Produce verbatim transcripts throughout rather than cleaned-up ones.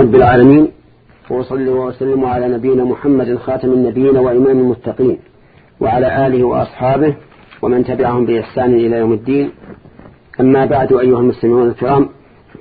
رب العالمين، وصلى وسلم على نبينا محمد خاتم النبيين وإمام المتقين وعلى آله وأصحابه ومن تبعهم بإحسان إلى يوم الدين. أما بعد، أيها المسلمون الكرام،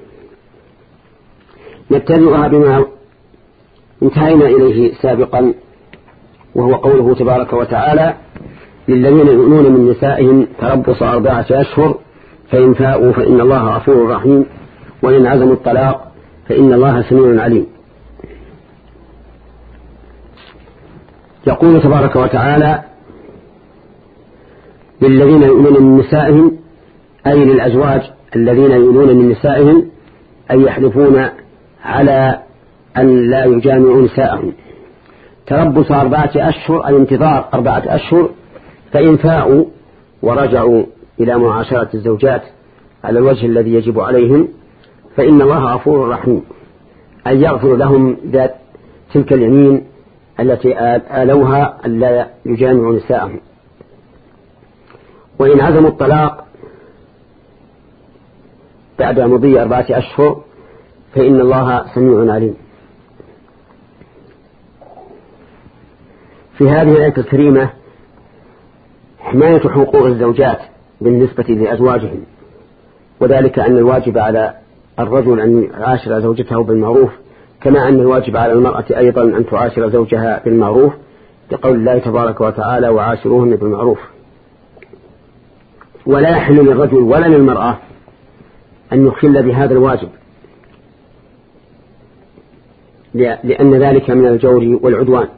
نبتدئها بما انتهينا إليه سابقا، وهو قوله تبارك وتعالى: للذين يؤمنون من نسائهم تربص أربعة أشهر فإن فاءوا فإن الله غفور رحيم وإن عزموا الطلاق فإن الله سميع عليم. يقول تبارك وتعالى: للذين يؤمنون من نسائهم، أي للأزواج الذين يؤمنون من نسائهم، أي يحلفون على أن لا يجامعوا نساءهم. تربص أربعة أشهر، أي انتظار أربعة أشهر. فإن فاءوا ورجعوا إلى معاشرة الزوجات على الوجه الذي يجب عليهم فإن الله غفور رحيم، أي يغفر لهم ذات تلك اليمين التي آلوها أن لا يجامعوا نساءهم. وإن عزموا الطلاق بعد مضي أربعة أشهر فإن الله سميع عليم. في هذه الآية الكريمة حماية حقوق الزوجات بالنسبة لأزواجهم، وذلك أن الواجب على الرجل أن يعاشر زوجته بالمعروف، كما أن الواجب على المرأة أيضا أن تعاشر زوجها بالمعروف، لقول الله تبارك وتعالى: وعاشروهن بالمعروف. ولا يحل للرجل ولا للمرأة أن يخل بهذا الواجب، لأن ذلك من الجور والعدوان.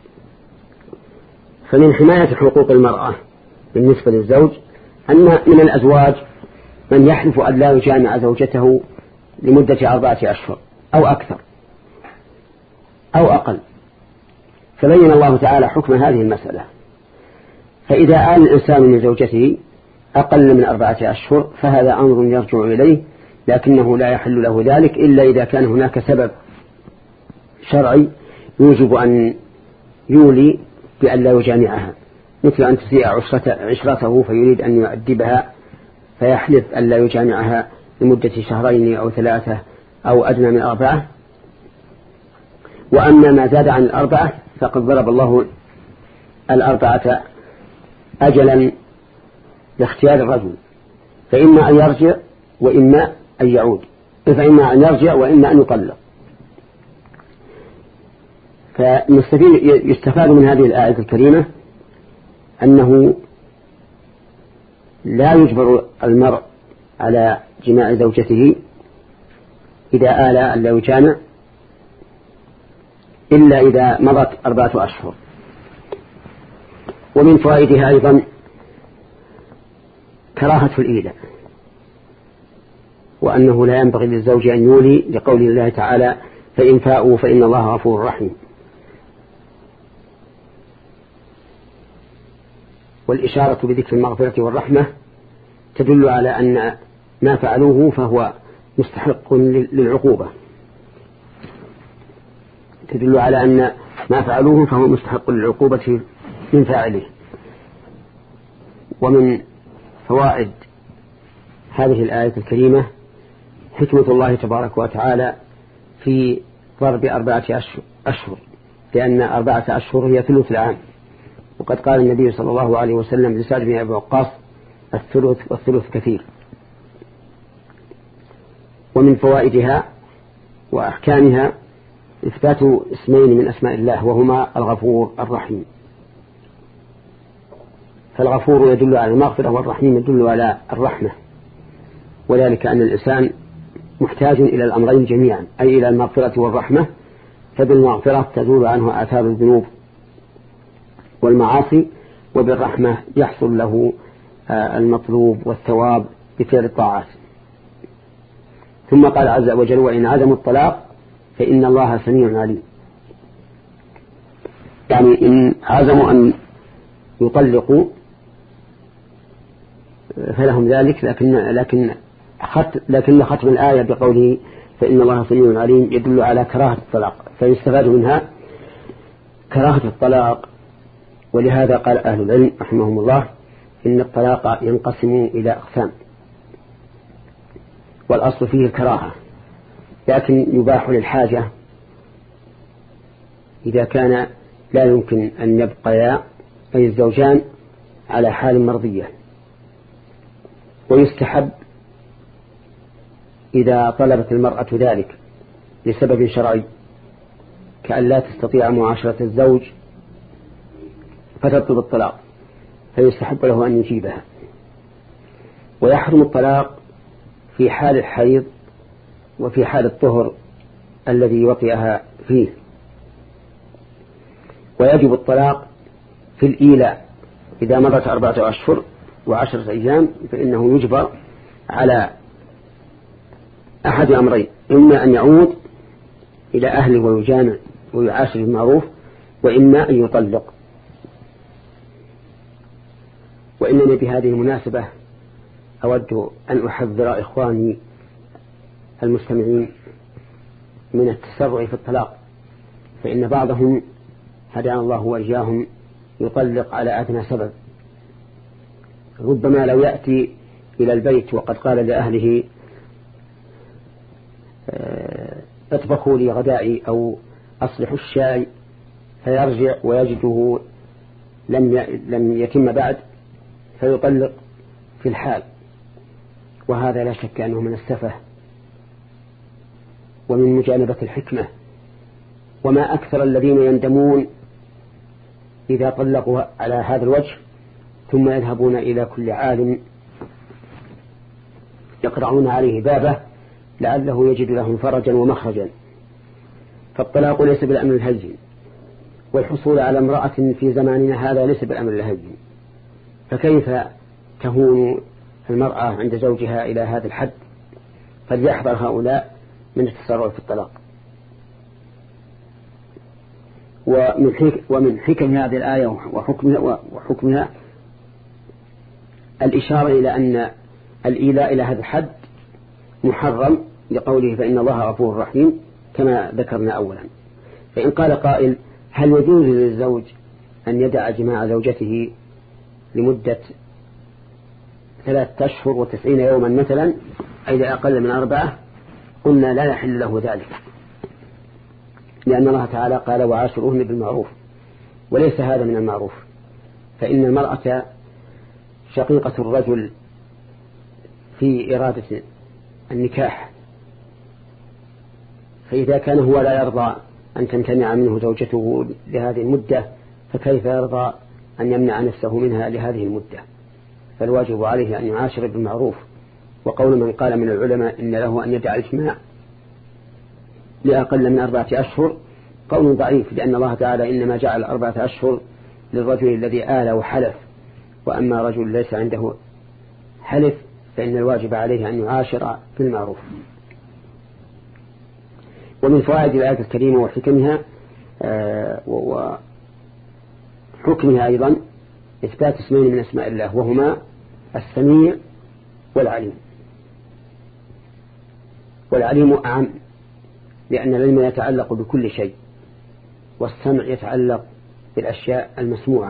فمن حماية حقوق المرأة بالنسبة للزوج أن من الأزواج من يحلف أن لا يجامع زوجته لمدة أربعة أشهر أو أكثر أو أقل. فبين الله تعالى حكم هذه المسألة، فإذا آل الإنسان لزوجته أقل من أربعة أشهر فهذا أمر يرجع إليه، لكنه لا يحل له ذلك إلا إذا كان هناك سبب شرعي يوجب أن يولي بأن لا يجامعها، مثل أن تسيء عشرته فيريد أن يؤدبها فيحلف أن لا يجامعها لمدة شهرين أو ثلاثة أو أدنى من أربعة. وأما ما زاد عن الأربعة فقد ضرب الله الأربعة أجلا لاختيار الرجل، فإما أن يرجع وإما أن يعود، فإما أن يرجع وإما أن يطلق. فيستفاد من هذه الآية الكريمة أنه لا يجبر المرء على جماع زوجته إذا آل أن لا يجامع إلا إذا مضت أربعة أشهر. ومن فوائدها أيضا كراهة الإيلاء، وأنه لا ينبغي للزوج أن يولي، لقول الله تعالى: فإن فاءوا فإن الله غفور رحيم. والإشارة بذكر المغفرة والرحمة تدل على أن ما فعلوه فهو مستحق للعقوبة، تدل على أن ما فعلوه فهو مستحق للعقوبة من فاعله. ومن فوائد هذه الآية الكريمة حكمة الله تبارك وتعالى في ضرب أربعة أشهر، لأن أربعة أشهر هي ثلث العام، وقد قال النبي صلى الله عليه وسلم لسعد بن أبي وقاص: الثلث والثلث كثير. ومن فوائدها وأحكامها إثبات اسمين من أسماء الله، وهما الغفور الرحيم. فالغفور يدل على المغفرة، والرحيم يدل على الرحمة، وذلك أن الإنسان محتاج إلى الأمرين جميعا، أي إلى المغفرة والرحمة. فبالمغفرة تزول عنه آثار الذنوب والمعاصي، وبالرحمة يحصل له المطلوب والثواب بفعل الطاعات. ثم قال عز وجل: وإن عزموا الطلاق فإن الله سميع عليم. يعني إن عزموا أن يطلقوا فلهم ذلك، لكن لكن خط لكن ختم الآية بقوله فإن الله سميع عليم يدل على كراهة الطلاق، فيستفاد منها كراهة الطلاق. ولهذا قال أهل العلم رحمهم الله: إن الطلاق ينقسم إلى أقسام، والأصل فيه الكراهة، لكن يباح للحاجة إذا كان لا يمكن أن يبقيا أي الزوجان على حال مرضية. ويستحب إذا طلبت المرأة ذلك لسبب شرعي كأن لا تستطيع معاشرة الزوج فتطلب الطلاق، فيستحب له أن يجيبها. ويحرم الطلاق في حال الحيض وفي حال الطهر الذي وطئها فيه. ويجب الطلاق في الإيلاء إذا مضت أربعة أشهر وعشرة أيام، فإنه يجبر على أحد أمرين: إما أن يعود إلى أهله ويجامع ويعاشر بالمعروف، وإما أن يطلق. وإنني بهذه المناسبة أود أن أحذر إخواني المستمعين من التسرع في الطلاق، فإن بعضهم هدانا الله وإياهم يطلق على أدنى سبب. ربما لو يأتي إلى البيت وقد قال لأهله اطبخوا لي غدائي أو أصلحوا الشاي، فيرجع ويجده لم لم يتم بعد فيطلق في الحال، وهذا لا شك أنه من السفه ومن مجانبة الحكمة. وما أكثر الذين يندمون إذا طلقوا على هذا الوجه ثم يذهبون إلى كل عالم يقرعون عليه بابه لعله يجد لهم فرجا ومخرجا. فالطلاق ليس بالأمر الهين، والحصول على امرأة في زماننا هذا ليس بالأمر الهين، فكيف تهون المرأة عند زوجها إلى هذا الحد؟ فليحذر هؤلاء من التسرع في الطلاق. ومن حكم هذه الآية وحكمها, وحكمها الإشارة إلى أن الإيلاء إلى هذا الحد محرم لقوله فإن الله غفور رحيم كما ذكرنا أولا. فإن قال قائل: هل يجوز للزوج أن يدع جماع زوجته لمدة ثلاثة أشهر وتسعين يوما مثلا أي أقل من أربعة؟ قلنا لا يحل له ذلك، لأن الله تعالى قال: وعاشروهن بالمعروف، وليس هذا من المعروف. فإن المرأة شقيقة الرجل في إرادة النكاح، فإذا كان هو لا يرضى أن تمتنع منه زوجته لهذه المدة، فكيف يرضى أن يمنع نفسه منها لهذه المدة؟ فالواجب عليه أن يعاشر بالمعروف. وقول من قال من العلماء إن له أن يدع الجماع لأقل من أربعة أشهر قول ضعيف، لأن الله تعالى إنما جعل أربعة أشهر للرجل الذي آل وحلف، وأما رجل ليس عنده حلف فإن الواجب عليه أن يعاشر بالمعروف. ومن فوائد الآية الكريمة وحكمها آه وحكمها أيضا إثبات اسمين من أسماء الله، وهما السميع والعليم. والعليم أعم، لأن العلم يتعلق بكل شيء، والسمع يتعلق بالأشياء المسموعة.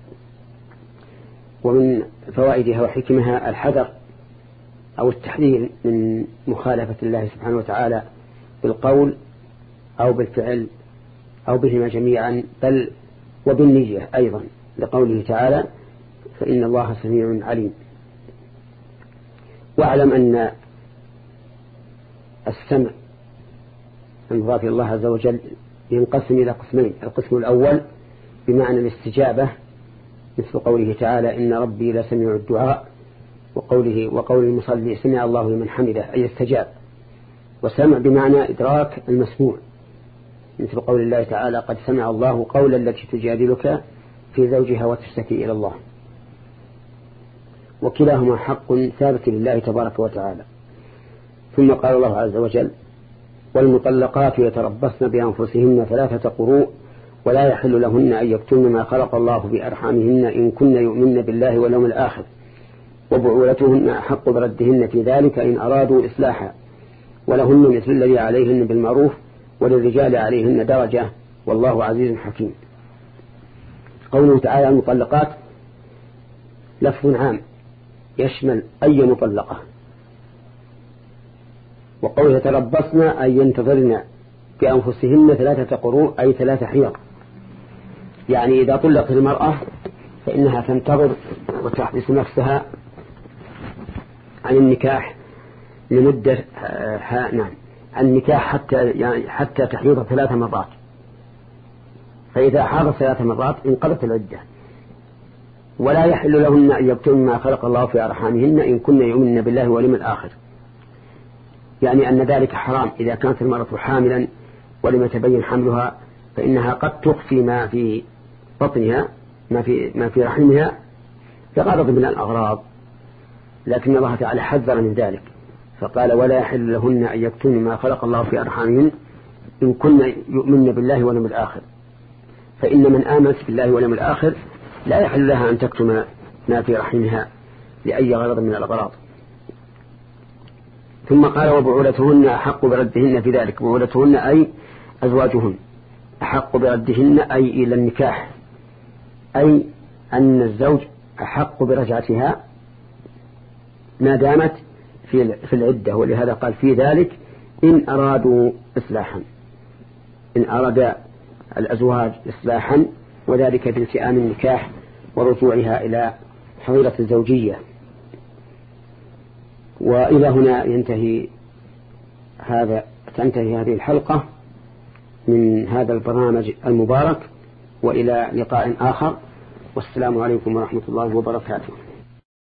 ومن فوائدها وحكمها الحذر أو التحذير من مخالفة الله سبحانه وتعالى بالقول أو بالفعل أو بهما جميعا، بل وبالنية أيضا، لقوله تعالى: فإن الله سميع عليم. واعلم أن السمع المضاف إلى الله عز وجل ينقسم إلى قسمين: القسم الأول بمعنى الاستجابة، مثل قوله تعالى: إن ربي لسميع الدعاء، وقوله وقول المصلي: سمع الله لمن حمده، أي استجاب. وسمع بمعنى إدراك المسموع، مثل قول الله تعالى: قد سمع الله قول التي تجادلك في زوجها وتشتكي إلى الله. وكلاهما حق ثابت لله تبارك وتعالى. ثم قال الله عز وجل: والمطلقات يتربصن بأنفسهن ثلاثة قروء ولا يحل لهن أن يكتمن ما خلق الله بأرحامهن إن كن يؤمن بالله واليوم الآخر وبعولتهن أحق بردهن في ذلك إن أرادوا إصلاحا ولهن مثل الذي عليهن بالمعروف وللرجال عليهن درجة والله عزيز حكيم. قوله تعالى: المطلقات لفظ عام يشمل أي مطلقة، وقوله يتربصن أي ينتظرن بأنفسهن ثلاثة قروء أي ثلاثة حيض، يعني إذا طلقت المرأة فإنها تنتظر وتحبس نفسها عن النكاح لمدة ها نعم عن النكاح حتى يعني حتى تحيض ثلاث مرات، فإذا حاضت ثلاث مرات انقضت العدة. ولا يحل لهن أن يكتمن ما خلق الله في أرحامهن إن كن يؤمن بالله واليوم الآخر، يعني أن ذلك حرام. إذا كانت المرأة حاملا ولم يتبين حملها فإنها قد تخفي ما في بطنها ما في ما في رحمها كغرض من الأغراض، لكن الله تعالى حذر من ذلك فقال ولا يحل لهن أن يكتمن ما خلق الله في أرحامهن إن كن يؤمن بالله واليوم الآخر. فإن من آمنت بالله واليوم الآخر لا يحل لها أن تكتم ما في رحمها لأي غرض من الأغراض. ثم قال وبعولتهن أحق بردهن في ذلك. بعولتهن أي أزواجهن أحق بردهن أي إلى النكاح، أي أن الزوج أحق برجعتها ما دامت في في العدة. ولهذا قال في ذلك إن أرادوا إصلاحا، إن أراد الأزواج إصلاحا، وذلك بانتهاء النكاح ورجوعها إلى حظيرة الزوجية. وإلى هنا ينتهي هذا تنتهي هذه الحلقة من هذا البرنامج المبارك، وإلى لقاء آخر، والسلام عليكم ورحمة الله وبركاته.